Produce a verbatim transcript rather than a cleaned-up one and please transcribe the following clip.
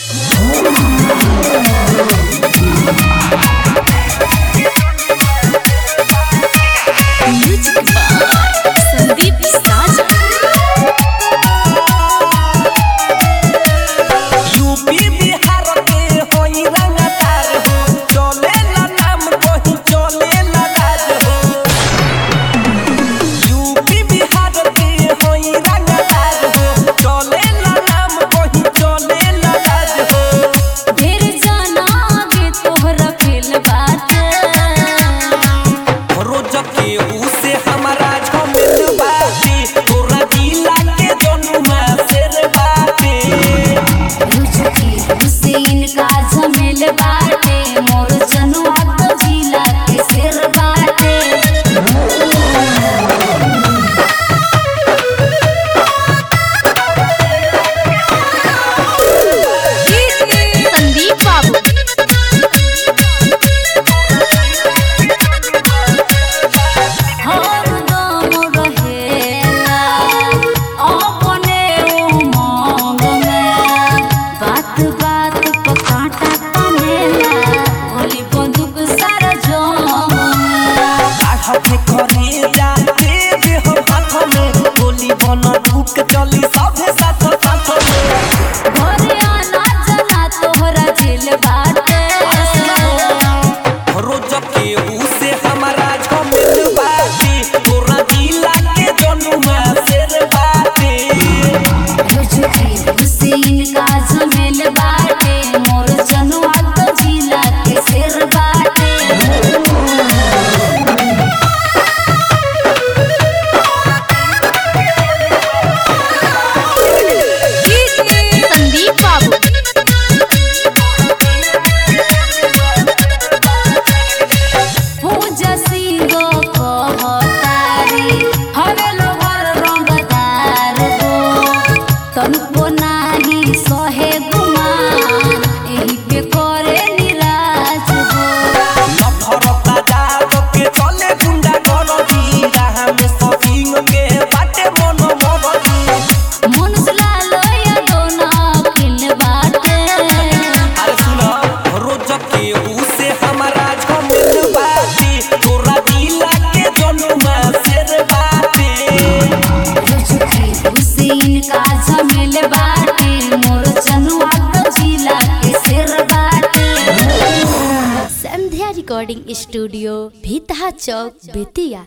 संदीप साजन UP Bihar के होई रंगदार हो, चलेला नाम कहीं चलेला राज हो। यूपी बिहार के होई रंगदार हो, चलेला नाम कहीं चलेला राज हो। ढेर जाना गे तोहरा खेल बाटे रोज के उसे हमारा झमेल बाटे, तोरा जिला के जनुमा शेर बाटे। रोज के उसे इनका झमेल बाटे, मोर जनुआ तो जिला के शेर बाटे। संदीप बाबू हरदम रहेला अपने उमंग में, बात बात पर कांटा तनेला, गोली बंदूक सारा जंग में। हाथ करे जाते देह हाथ में, गोली बना ढुक चली सभे साथ साथ में। घरे आना जाना तोहरा जेल बाटे रोज के उसे हमारा झमेल बाटे, तोरा जिला के जनुमा शेर बाटे। रोज के उसे इनका झमेल बाटे, मोर जनुआ तो जिला के शेर बाटे। संदीप बाबू पूजा सिंह कहतारी हवे लोभर रंगदार हो, तनको नाही सहे गुमान, एही पे करे निराश हो। नफरत दाग के चले गुंडा गलती, राह में सफिंग के बाटे मन मगती। मनुष्य लोया दोना खिल बाटे अरे सुना रोज के उसे हमारा झमेल बाटे, तोरा जिला के जनुमा शेर बाटे। रोज के उसे इनका झमेल बाटे, मोर जनुआ तो जिला के शेर बाटे। Sandhya recording studio Bhitaha chowk Bettiah.